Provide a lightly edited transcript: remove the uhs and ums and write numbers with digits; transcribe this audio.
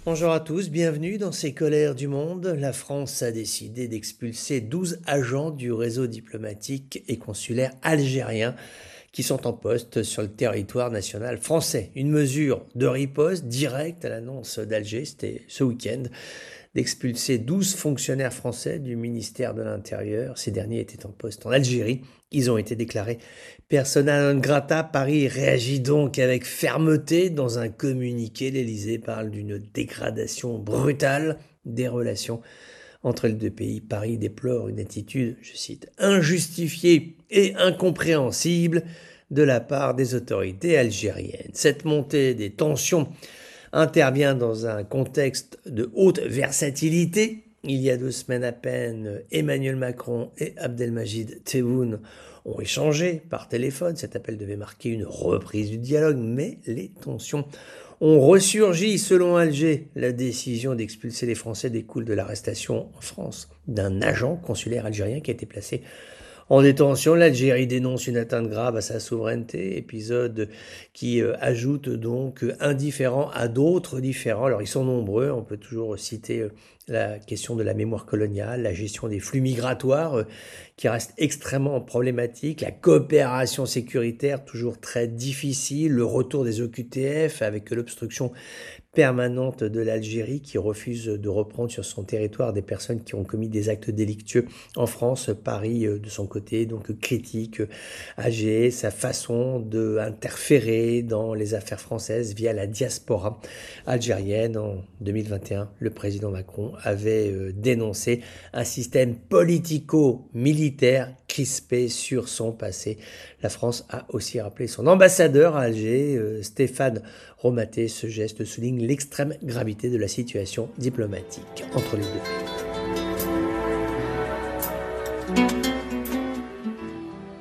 Bonjour à tous, bienvenue dans ces colères du monde. La France a décidé d'expulser 12 agents du réseau diplomatique et consulaire algérien qui sont en poste sur le territoire national français. Une mesure de riposte directe à l'annonce d'Alger, c'était ce week-end, d'expulser 12 fonctionnaires français du ministère de l'Intérieur. Ces derniers étaient en poste en Algérie. Ils ont été déclarés persona non grata. Paris réagit donc avec fermeté. Dans un communiqué, l'Élysée parle d'une dégradation brutale des relations entre les deux pays. Paris déplore une attitude, je cite, injustifiée et incompréhensible de la part des autorités algériennes. Cette montée des tensions intervient dans un contexte de haute versatilité. Il y a 2 semaines à peine, Emmanuel Macron et Abdelmajid Tebboune ont échangé par téléphone. Cet appel devait marquer une reprise du dialogue, mais les tensions ont ressurgi. Selon Alger, la décision d'expulser les Français découle de l'arrestation en France d'un agent consulaire algérien qui a été placé en détention. L'Algérie dénonce une atteinte grave à sa souveraineté, épisode qui ajoute donc un différend à d'autres différends. Alors ils sont nombreux, on peut toujours citer la question de la mémoire coloniale, la gestion des flux migratoires qui reste extrêmement problématique, la coopération sécuritaire toujours très difficile, le retour des OQTF avec l'obstruction permanente de l'Algérie qui refuse de reprendre sur son territoire des personnes qui ont commis des actes délictueux en France. Paris, de son côté, donc critique Alger, sa façon d'interférer dans les affaires françaises via la diaspora algérienne. En 2021, le président Macron avait dénoncé un système politico-militaire crispé sur son passé. La France a aussi rappelé son ambassadeur à Alger, Stéphane Romaté. Ce geste souligne l'extrême gravité de la situation diplomatique entre les deux pays.